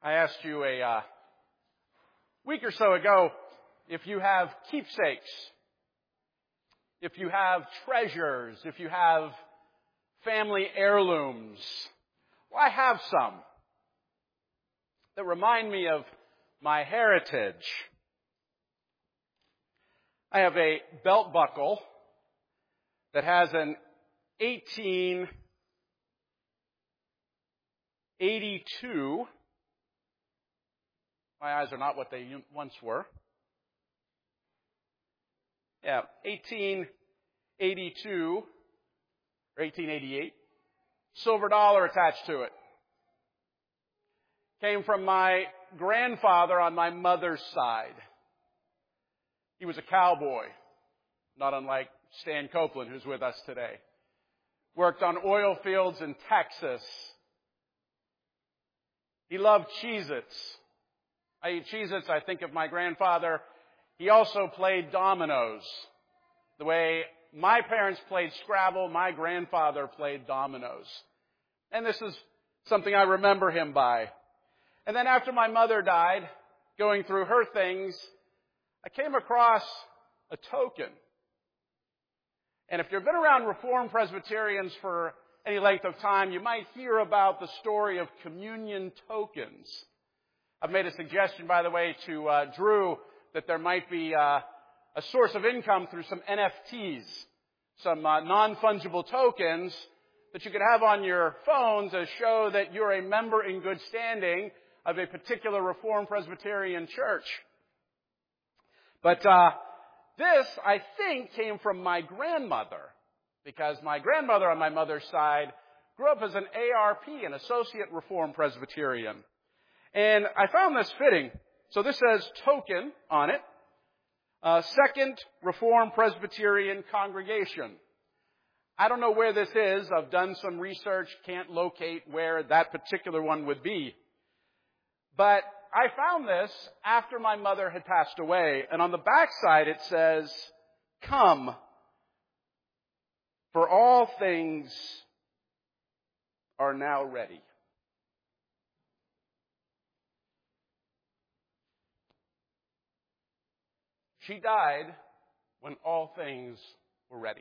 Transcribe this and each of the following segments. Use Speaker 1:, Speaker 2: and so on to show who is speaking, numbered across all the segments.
Speaker 1: I asked you a week or so ago if you have keepsakes, if you have treasures, if you have family heirlooms. Well, I have some that remind me of my heritage. I have a belt buckle that has an 1882. My eyes are not what they once were. 1882 or 1888. Silver dollar attached to it. Came from my grandfather on my mother's side. He was a cowboy, not unlike Stan Copeland, who's with us today. Worked on oil fields in Texas. He loved Cheez-Its. I eat Cheez-Its, I think of my grandfather. He also played dominoes. The way my parents played Scrabble, my grandfather played dominoes. And this is something I remember him by. And then after my mother died, going through her things, I came across a token. And if you've been around Reformed Presbyterians for any length of time, you might hear about the story of communion tokens. I've made a suggestion, by the way, to Drew that there might be a source of income through some NFTs, some non-fungible tokens that you could have on your phones to show that you're a member in good standing of a particular Reformed Presbyterian church. But this, I think, came from my grandmother, because my grandmother on my mother's side grew up as an ARP, an Associate Reformed Presbyterian. And I found this fitting. So this says token on it. Second Reformed Presbyterian Congregation. I don't know where this is. I've done some research, can't locate where that particular one would be. But I found this after my mother had passed away. And on the back side it says, "Come, for all things are now ready." She died when all things were ready.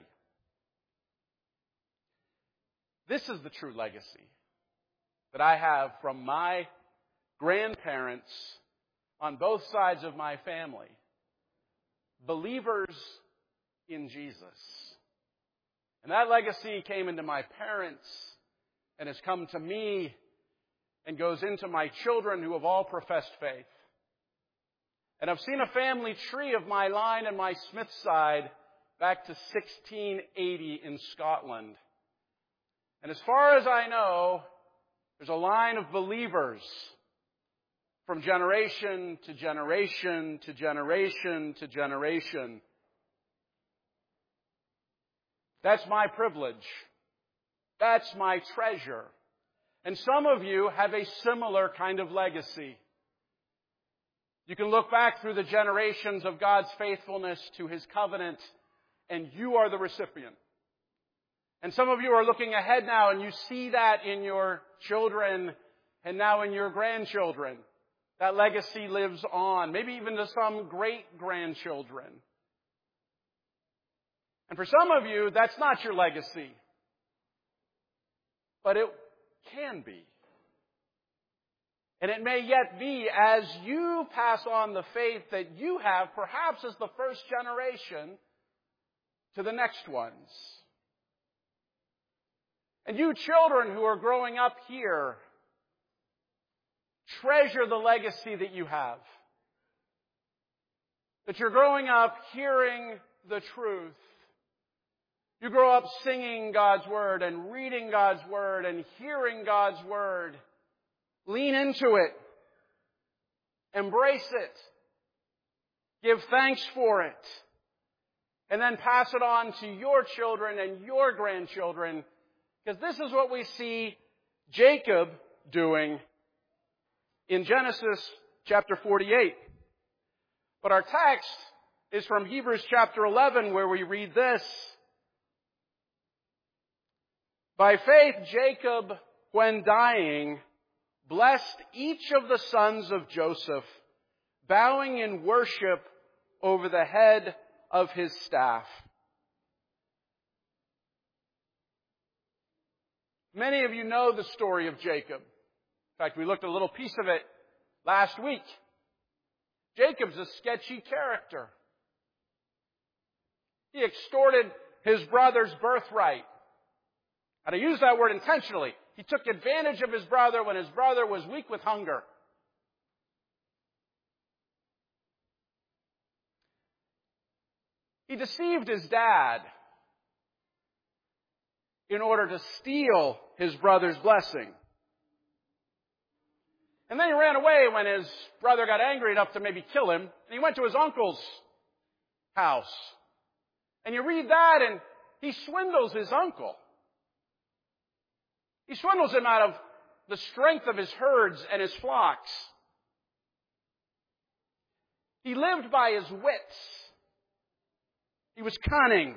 Speaker 1: This is the true legacy that I have from my grandparents on both sides of my family. Believers in Jesus. And that legacy came into my parents and has come to me and goes into my children who have all professed faith. And I've seen a family tree of my line and my Smith side back to 1680 in Scotland. And as far as I know, there's a line of believers from generation to generation to generation to generation. That's my privilege. That's my treasure. And some of you have a similar kind of legacy. You can look back through the generations of God's faithfulness to His covenant, and you are the recipient. And some of you are looking ahead now, and you see that in your children and now in your grandchildren. That legacy lives on, maybe even to some great-grandchildren. And for some of you, that's not your legacy. But it can be. And it may yet be as you pass on the faith that you have, perhaps as the first generation, to the next ones. And you children who are growing up here, treasure the legacy that you have. That you're growing up hearing the truth. You grow up singing God's Word and reading God's Word and hearing God's Word. Lean into it. Embrace it. Give thanks for it. And then pass it on to your children and your grandchildren. Because this is what we see Jacob doing in Genesis chapter 48. But our text is from Hebrews chapter 11, where we read this. By faith, Jacob, when dying, blessed each of the sons of Joseph, bowing in worship over the head of his staff. Many of you know the story of Jacob. In fact, we looked at a little piece of it last week. Jacob's a sketchy character. He extorted his brother's birthright. And I use that word intentionally. He took advantage of his brother when his brother was weak with hunger. He deceived his dad in order to steal his brother's blessing. And then he ran away when his brother got angry enough to maybe kill him. And he went to his uncle's house. And you read that and he swindles his uncle. He swindles him out of the strength of his herds and his flocks. He lived by his wits. He was cunning.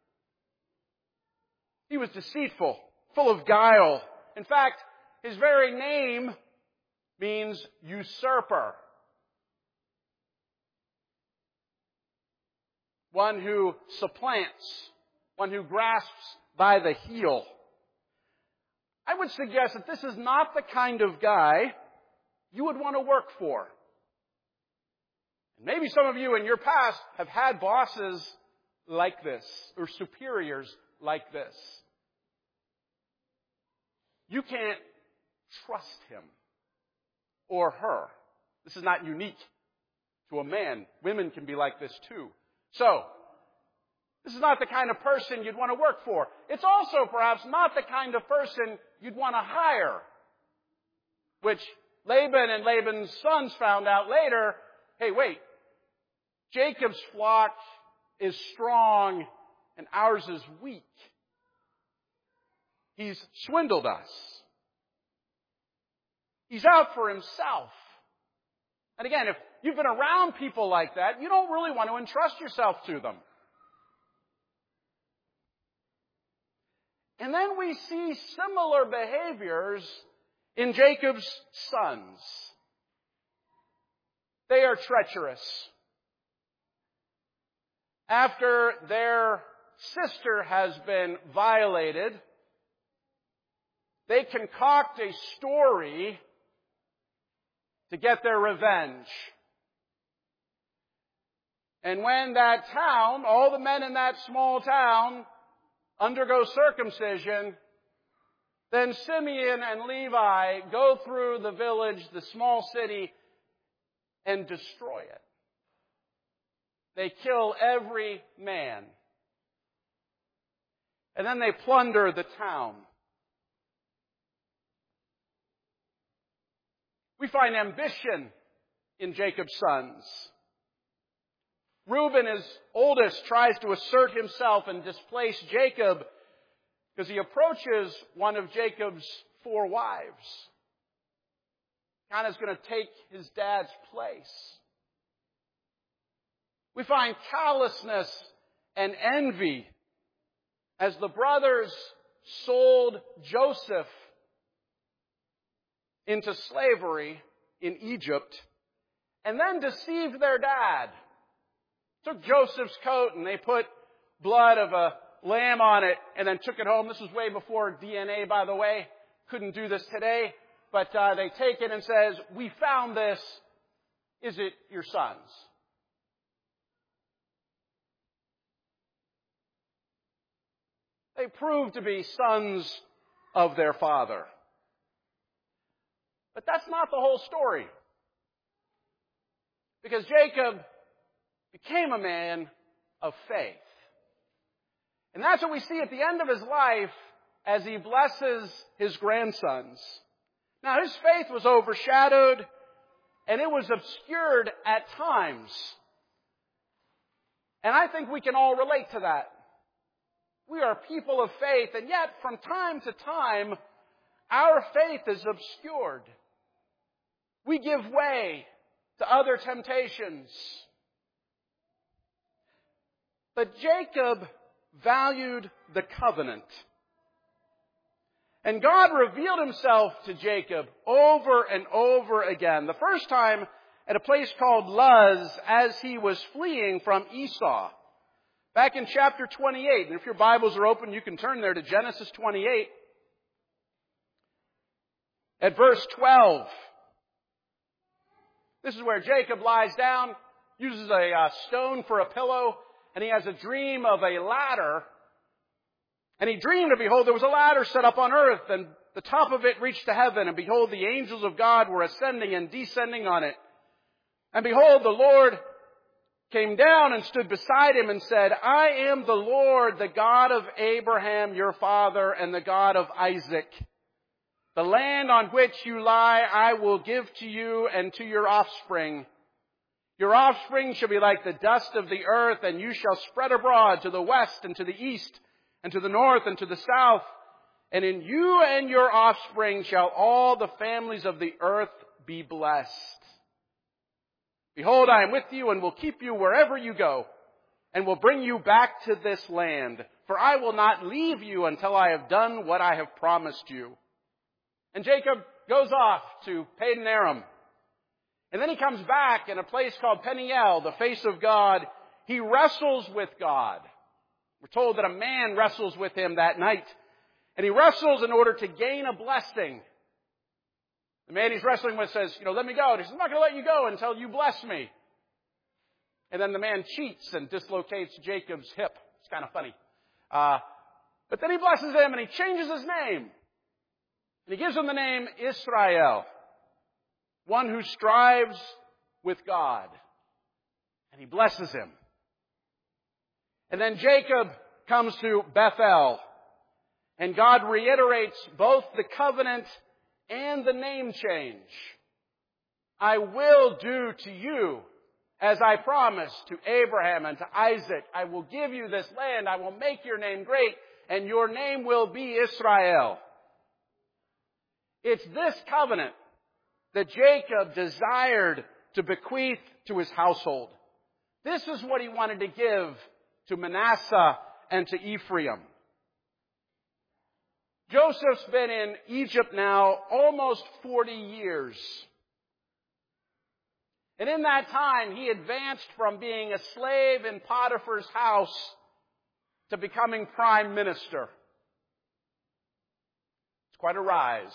Speaker 1: He was deceitful, full of guile. In fact, his very name means usurper. One who supplants, one who grasps by the heel. I would suggest that this is not the kind of guy you would want to work for. Maybe some of you in your past have had bosses like this, or superiors like this. You can't trust him or her. This is not unique to a man. Women can be like this too. So, this is not the kind of person you'd want to work for. It's also perhaps not the kind of person you'd want to hire. Which Laban and Laban's sons found out later, hey, wait, Jacob's flock is strong and ours is weak. He's swindled us. He's out for himself. And again, if you've been around people like that, you don't really want to entrust yourself to them. And then we see similar behaviors in Jacob's sons. They are treacherous. After their sister has been violated, they concoct a story to get their revenge. And when that town, all the men in that small town, undergo circumcision, then Simeon and Levi go through the village, the small city, and destroy it. They kill every man. And then they plunder the town. We find ambition in Jacob's sons. Reuben, his oldest, tries to assert himself and displace Jacob because he approaches one of Jacob's 4 wives. Kind of is going to take his dad's place. We find callousness and envy as the brothers sold Joseph into slavery in Egypt and then deceived their dad. Took Joseph's coat and they put blood of a lamb on it and then took it home. This was way before DNA, by the way. Couldn't do this today. But they take it and says, "We found this. Is it your son's?" They proved to be sons of their father. But that's not the whole story. Because Jacob became a man of faith. And that's what we see at the end of his life as he blesses his grandsons. Now, his faith was overshadowed and it was obscured at times. And I think we can all relate to that. We are people of faith, and yet from time to time, our faith is obscured. We give way to other temptations. But Jacob valued the covenant. And God revealed himself to Jacob over and over again. The first time at a place called Luz as he was fleeing from Esau. Back in chapter 28, and if your Bibles are open, you can turn there to Genesis 28. At verse 12. This is where Jacob lies down, uses a stone for a pillow, and he has a dream of a ladder. And he dreamed, and behold, there was a ladder set up on earth, and the top of it reached to heaven, and behold, the angels of God were ascending and descending on it. And behold, the Lord came down and stood beside him and said, I am the Lord, the God of Abraham, your father, and the God of Isaac. The land on which you lie, I will give to you and to your offspring. Your offspring shall be like the dust of the earth, and you shall spread abroad to the west and to the east, and to the north and to the south. And in you and your offspring shall all the families of the earth be blessed. Behold, I am with you and will keep you wherever you go, and will bring you back to this land. For I will not leave you until I have done what I have promised you. And Jacob goes off to Padan Aram. And then he comes back in a place called Peniel, the face of God. He wrestles with God. We're told that a man wrestles with him that night. And he wrestles in order to gain a blessing. The man he's wrestling with says, let me go. And he says, I'm not going to let you go until you bless me. And then the man cheats and dislocates Jacob's hip. It's kind of funny. But then he blesses him and he changes his name. And he gives him the name Israel, one who strives with God. And he blesses him. And then Jacob comes to Bethel. And God reiterates both the covenant and the name change. I will do to you as I promised to Abraham and to Isaac. I will give you this land. I will make your name great. And your name will be Israel. It's this covenant that Jacob desired to bequeath to his household. This is what he wanted to give to Manasseh and to Ephraim. Joseph's been in Egypt now almost 40 years. And in that time, he advanced from being a slave in Potiphar's house to becoming prime minister. It's quite a rise.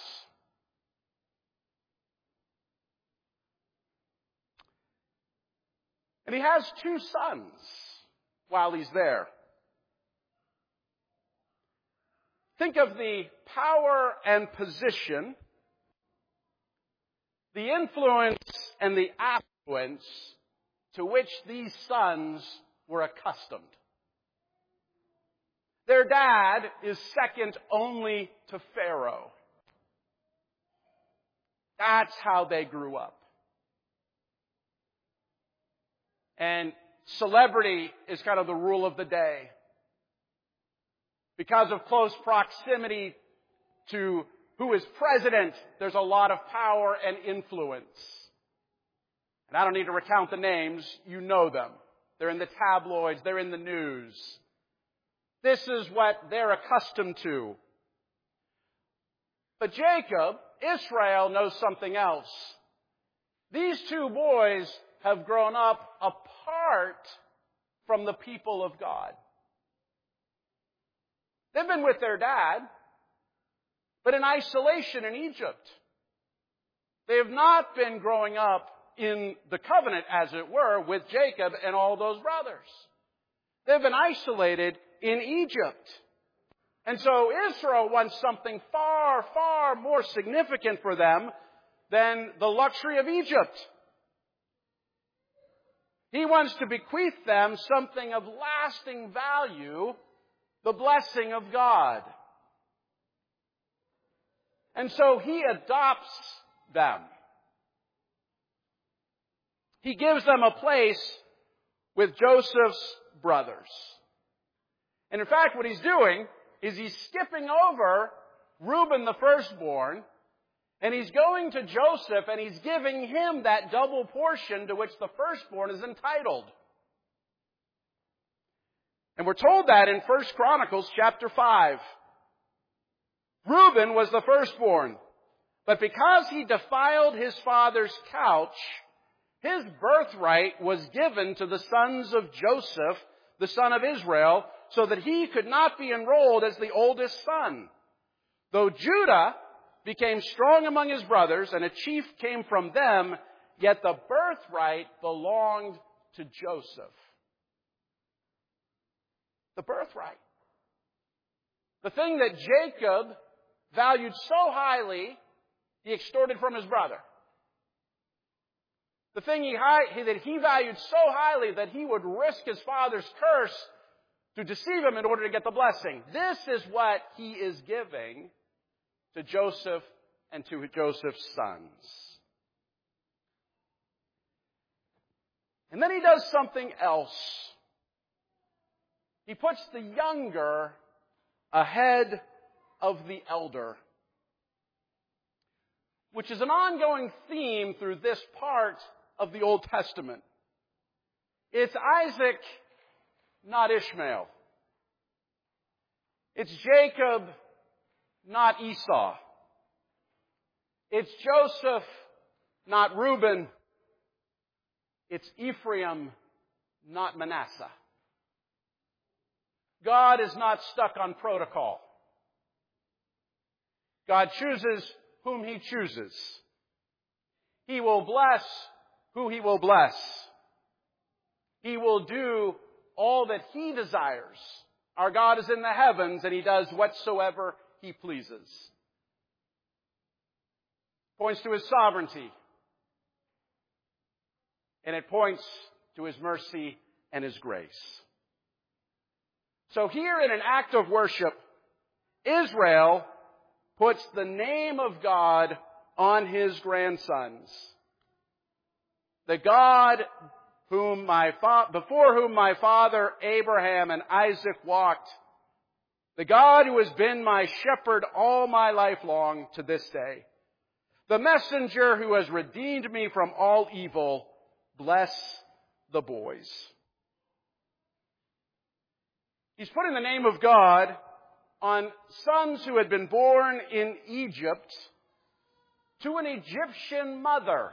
Speaker 1: And he has 2 sons while he's there. Think of the power and position, the influence and the affluence to which these sons were accustomed. Their dad is second only to Pharaoh. That's how they grew up. And celebrity is kind of the rule of the day. Because of close proximity to who is president, there's a lot of power and influence. And I don't need to recount the names. You know them. They're in the tabloids. They're in the news. This is what they're accustomed to. But Jacob, Israel, knows something else. These 2 boys have grown up apart from the people of God. They've been with their dad, but in isolation in Egypt. They have not been growing up in the covenant, as it were, with Jacob and all those brothers. They've been isolated in Egypt. And so Israel wants something far, far more significant for them than the luxury of Egypt. He wants to bequeath them something of lasting value, the blessing of God. And so he adopts them. He gives them a place with Joseph's brothers. And in fact, what he's doing is he's skipping over Reuben, the firstborn, and he's going to Joseph and he's giving him that double portion to which the firstborn is entitled. And we're told that in 1 Chronicles chapter 5. Reuben was the firstborn, but because he defiled his father's couch, his birthright was given to the sons of Joseph, the son of Israel, so that he could not be enrolled as the oldest son. Though Judah became strong among his brothers, and a chief came from them, yet the birthright belonged to Joseph. The birthright. The thing that Jacob valued so highly, he extorted from his brother. The thing that he valued so highly that he would risk his father's curse to deceive him in order to get the blessing. This is what he is giving to Joseph and to Joseph's sons. And then he does something else. He puts the younger ahead of the elder, which is an ongoing theme through this part of the Old Testament. It's Isaac, not Ishmael. It's Jacob, not Esau. It's Joseph, not Reuben. It's Ephraim, not Manasseh. God is not stuck on protocol. God chooses whom He chooses. He will bless who He will bless. He will do all that He desires. Our God is in the heavens, and He does whatsoever He pleases. Points to His sovereignty. And it points to His mercy and His grace. So here in an act of worship, Israel puts the name of God on his grandsons. The God before whom my father Abraham and Isaac walked. The God who has been my shepherd all my life long to this day. The messenger who has redeemed me from all evil. Bless the boys. He's putting the name of God on sons who had been born in Egypt to an Egyptian mother.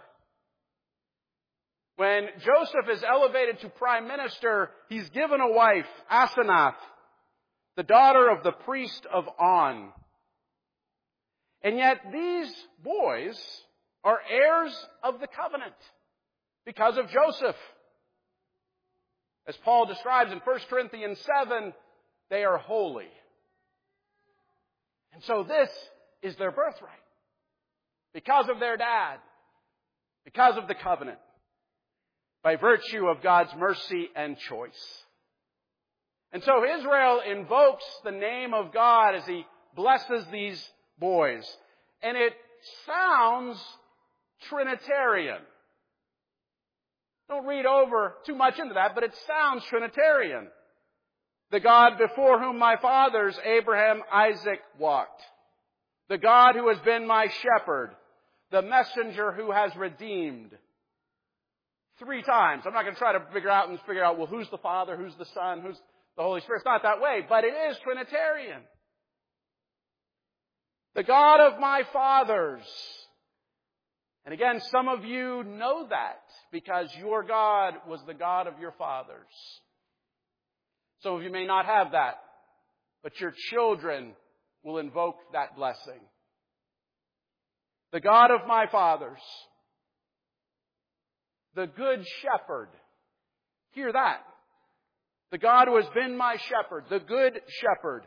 Speaker 1: When Joseph is elevated to prime minister, he's given a wife, Asenath, the daughter of the priest of On. And yet these boys are heirs of the covenant because of Joseph. As Paul describes in 1 Corinthians 7, they are holy. And so this is their birthright. Because of their dad. Because of the covenant. By virtue of God's mercy and choice. And so Israel invokes the name of God as he blesses these boys. And it sounds Trinitarian. Don't read over too much into that, but it sounds Trinitarian. The God before whom my fathers, Abraham, Isaac, walked. The God who has been my shepherd. The messenger who has redeemed. 3 times. I'm not going to try to figure out, well, who's the Father, who's the Son, who's the Holy Spirit. It's not that way, but it is Trinitarian. The God of my fathers. And again, some of you know that because your God was the God of your fathers. Some of you may not have that, but your children will invoke that blessing. The God of my fathers. The good shepherd. Hear that. The God who has been my shepherd. The good shepherd.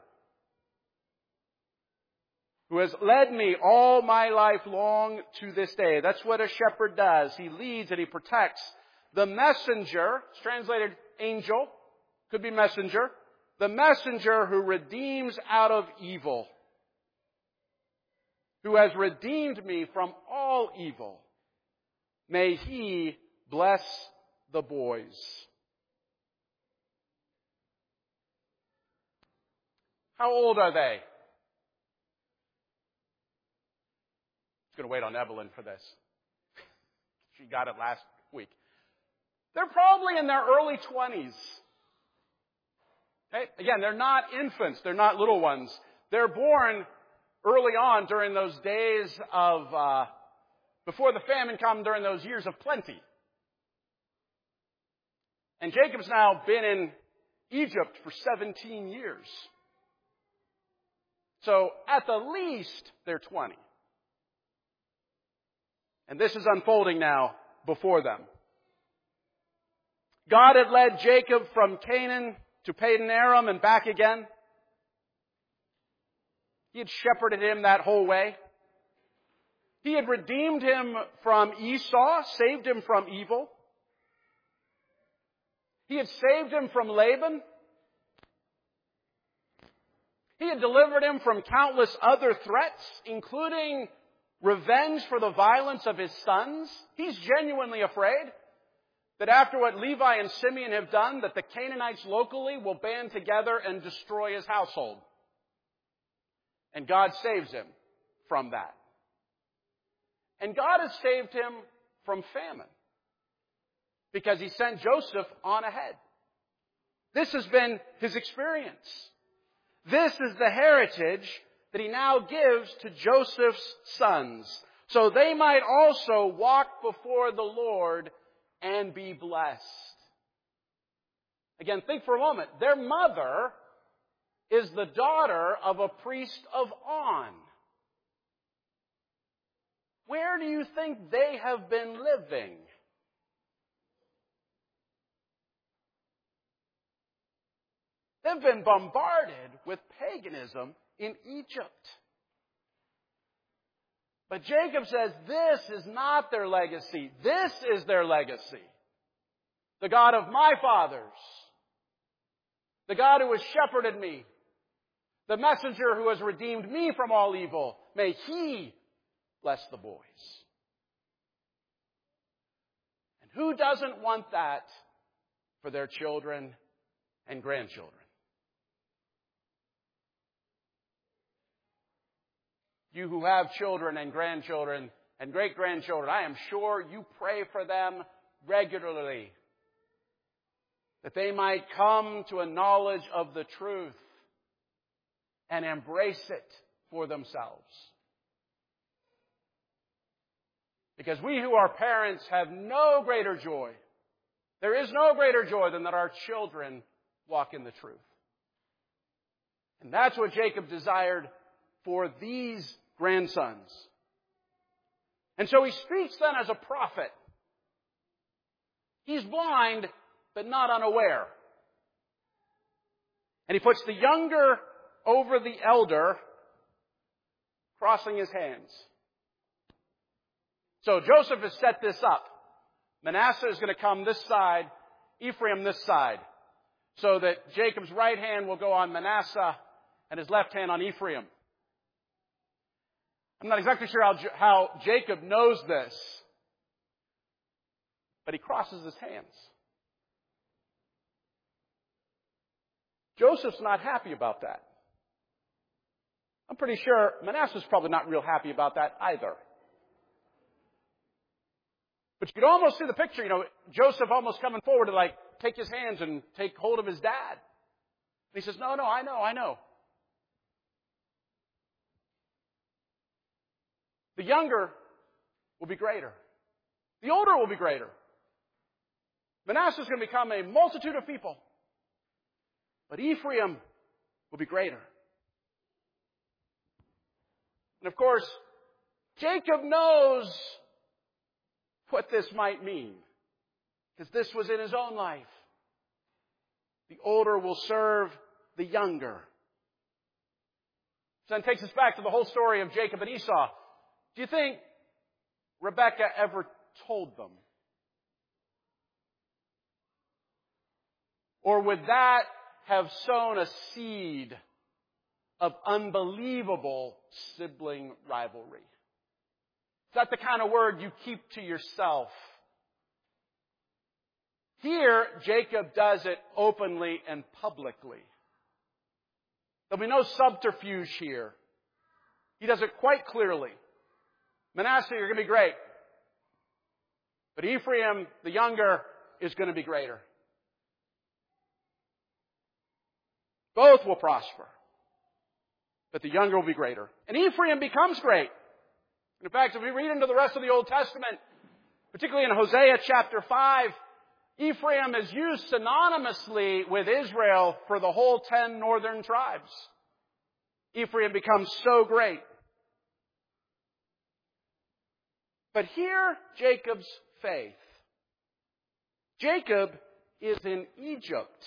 Speaker 1: Who has led me all my life long to this day. That's what a shepherd does. He leads and he protects. The messenger, it's translated angel, could be messenger. The messenger who redeems out of evil. Who has redeemed me from all evil. May he bless the boys. How old are they? Going to wait on Evelyn for this. She got it last week. They're probably in their early 20s. Okay? Again, they're not infants. They're not little ones. They're born early on during those days of, before the famine come, during those years of plenty. And Jacob's now been in Egypt for 17 years. So at the least, they're 20. And this is unfolding now before them. God had led Jacob from Canaan to Padan Aram and back again. He had shepherded him that whole way. He had redeemed him from Esau, saved him from evil. He had saved him from Laban. He had delivered him from countless other threats, including revenge for the violence of his sons. He's genuinely afraid that after what Levi and Simeon have done, that the Canaanites locally will band together and destroy his household. And God saves him from that. And God has saved him from famine because he sent Joseph on ahead. This has been his experience. This is the heritage that he now gives to Joseph's sons, so they might also walk before the Lord and be blessed. Again, think for a moment. Their mother is the daughter of a priest of On. Where do you think they have been living? They've been bombarded with paganism in Egypt. But Jacob says this is not their legacy. This is their legacy. The God of my fathers. The God who has shepherded me. The messenger who has redeemed me from all evil. May He bless the boys. And who doesn't want that for their children and grandchildren? You who have children and grandchildren and great-grandchildren, I am sure you pray for them regularly, that they might come to a knowledge of the truth and embrace it for themselves. Because we who are parents have no greater joy. There is no greater joy than that our children walk in the truth. And that's what Jacob desired for these grandsons. And so he speaks then as a prophet. He's blind, but not unaware. And he puts the younger over the elder, crossing his hands. So Joseph has set this up. Manasseh is going to come this side, Ephraim this side, so that Jacob's right hand will go on Manasseh and his left hand on Ephraim. I'm not exactly sure how Jacob knows this, but he crosses his hands. Joseph's not happy about that. I'm pretty sure Manasseh's probably not real happy about that either. But you could almost see the picture, Joseph almost coming forward to take his hands and take hold of his dad. And he says, no, I know. The younger will be greater. The older will be greater. Manasseh is going to become a multitude of people. But Ephraim will be greater. And of course, Jacob knows what this might mean, because this was in his own life. The older will serve the younger. So that takes us back to the whole story of Jacob and Esau. Do you think Rebekah ever told them? Or would that have sown a seed of unbelievable sibling rivalry? Is that the kind of word you keep to yourself? Here, Jacob does it openly and publicly. There'll be no subterfuge here. He does it quite clearly. Manasseh, you're going to be great. But Ephraim, the younger, is going to be greater. Both will prosper. but the younger will be greater. And Ephraim becomes great. And in fact, if we read into the rest of the Old Testament, particularly in Hosea chapter 5, Ephraim is used synonymously with Israel for the whole 10 northern tribes. Ephraim becomes so great. But hear Jacob's faith. Jacob is in Egypt.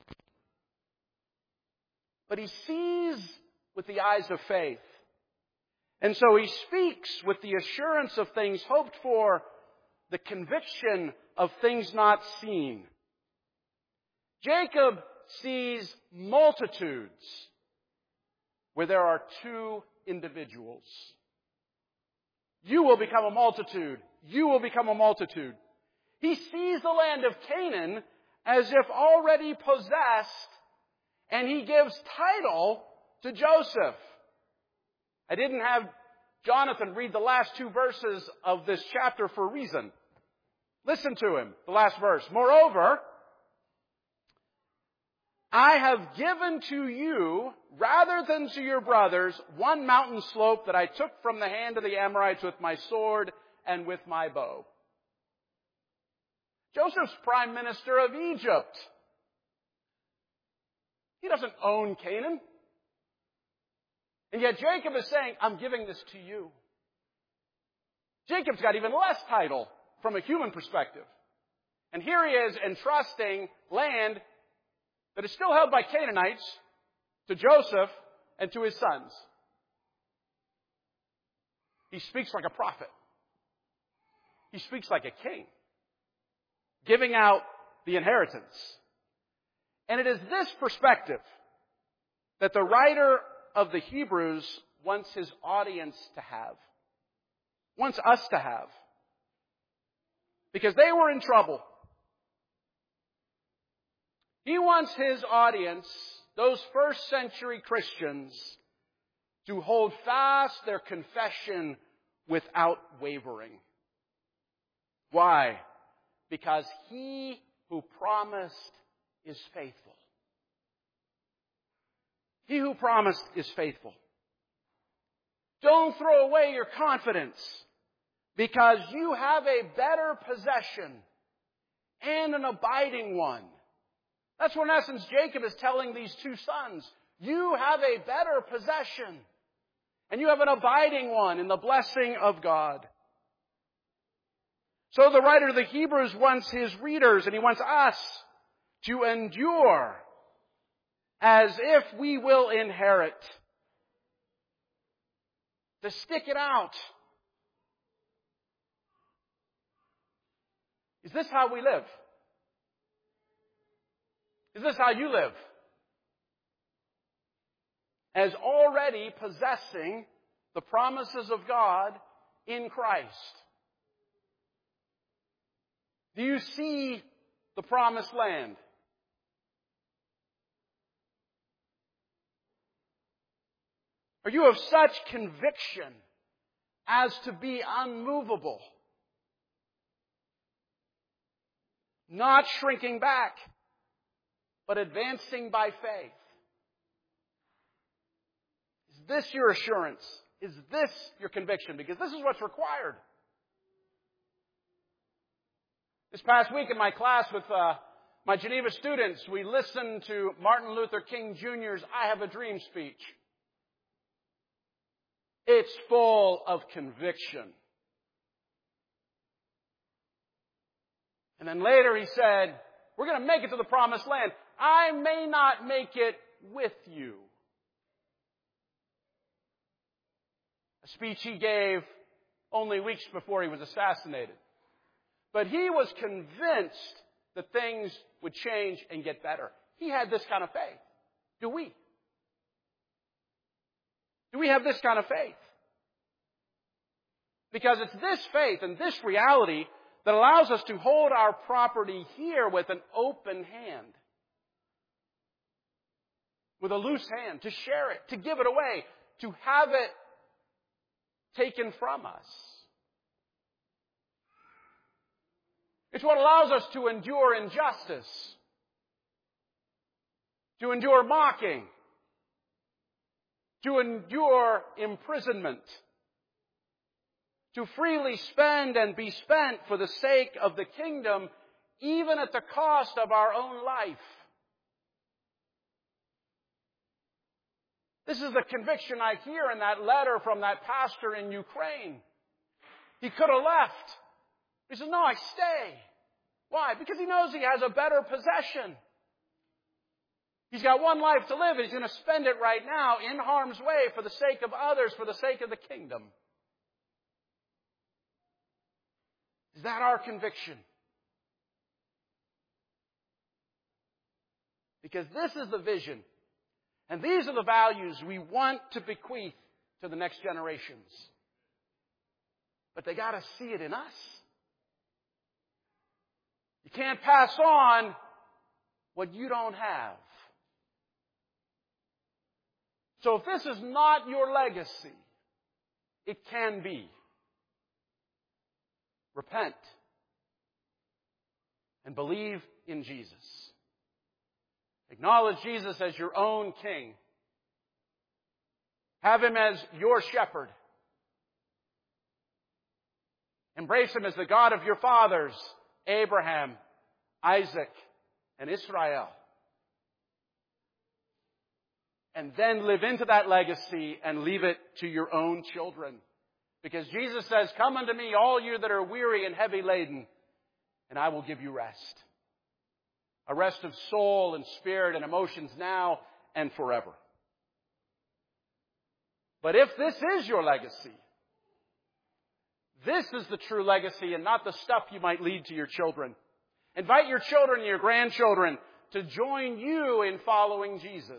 Speaker 1: But he sees with the eyes of faith. And so he speaks with the assurance of things hoped for, the conviction of things not seen. Jacob sees multitudes where there are two individuals. You will become a multitude. You will become a multitude. He sees the land of Canaan as if already possessed, and he gives title to Joseph. I didn't have Jonathan read the last two verses of this chapter for a reason. Listen to him, the last verse. Moreover, I have given to you, rather than to your brothers, one mountain slope that I took from the hand of the Amorites with my sword and with my bow. Joseph's prime minister of Egypt. He doesn't own Canaan. And yet Jacob is saying, I'm giving this to you. Jacob's got even less title from a human perspective. And here he is entrusting land that is still held by Canaanites to Joseph and to his sons. He speaks like a prophet. He speaks like a king, giving out the inheritance. And it is this perspective that the writer of the Hebrews wants his audience to have, wants us to have, because they were in trouble. He wants his audience, those first century Christians, to hold fast their confession without wavering. Why? Because he who promised is faithful. He who promised is faithful. Don't throw away your confidence, because you have a better possession and an abiding one. That's what, in essence, Jacob is telling these two sons. You have a better possession, and you have an abiding one in the blessing of God. So the writer of the Hebrews wants his readers, and he wants us, to endure as if we will inherit. To stick it out. Is this how we live? Is this how you live? As already possessing the promises of God in Christ. Do you see the promised land? Are you of such conviction as to be unmovable? Not shrinking back, but advancing by faith. Is this your assurance? Is this your conviction? Because this is what's required. This past week in my class with my Geneva students, we listened to Martin Luther King Jr.'s I Have a Dream speech. It's full of conviction. And then later he said, we're going to make it to the promised land. I may not make it with you. A speech he gave only weeks before he was assassinated. But he was convinced that things would change and get better. He had this kind of faith. Do we? Do we have this kind of faith? Because it's this faith and this reality that allows us to hold our property here with an open hand. With a loose hand, to share it, to give it away, to have it taken from us. It's what allows us to endure injustice, to endure mocking, to endure imprisonment, to freely spend and be spent for the sake of the kingdom, even at the cost of our own life. This is the conviction I hear in that letter from that pastor in Ukraine. He could have left. He said, no, I stay. Why? Because he knows he has a better possession. He's got one life to live, and he's going to spend it right now in harm's way for the sake of others, for the sake of the kingdom. Is that our conviction? Because this is the vision, and these are the values we want to bequeath to the next generations. But they got to see it in us. You can't pass on what you don't have. So if this is not your legacy, it can be. Repent and believe in Jesus. Acknowledge Jesus as your own King. Have Him as your shepherd. Embrace Him as the God of your fathers, Abraham, Isaac, and Israel. And then live into that legacy and leave it to your own children. Because Jesus says, come unto me, all you that are weary and heavy laden, and I will give you rest. A rest of soul and spirit and emotions now and forever. But if this is your legacy, this is the true legacy and not the stuff you might leave to your children. Invite your children and your grandchildren to join you in following Jesus.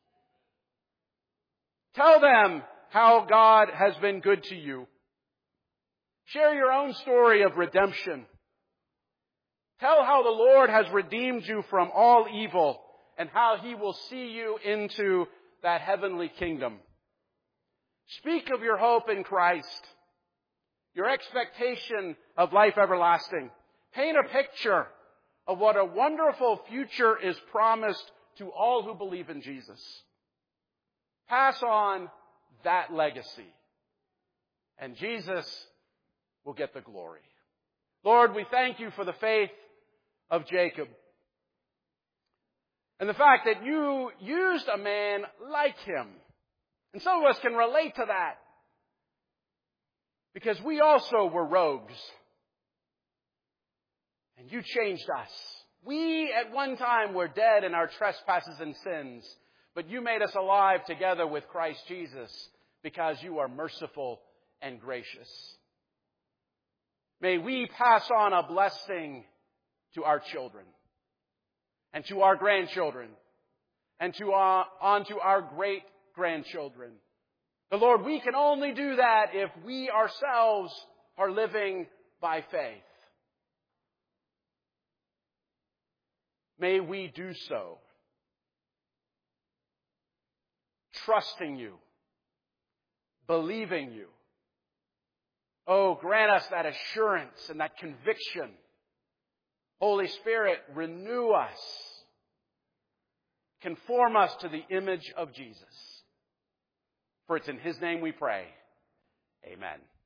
Speaker 1: Tell them how God has been good to you. Share your own story of redemption. Tell how the Lord has redeemed you from all evil and how He will see you into that heavenly kingdom. Speak of your hope in Christ, your expectation of life everlasting. Paint a picture of what a wonderful future is promised to all who believe in Jesus. Pass on that legacy, and Jesus will get the glory. Lord, we thank you for the faith of Jacob and the fact that you used a man like him. And some of us can relate to that because we also were rogues. And you changed us. We at one time were dead in our trespasses and sins, but you made us alive together with Christ Jesus because you are merciful and gracious. May we pass on a blessing to our children and to our grandchildren and on to our great-grandchildren. But Lord, we can only do that if we ourselves are living by faith. May we do so, trusting you, believing you. Oh, grant us that assurance and that conviction. Holy Spirit, renew us. Conform us to the image of Jesus. For it's in His name we pray. Amen.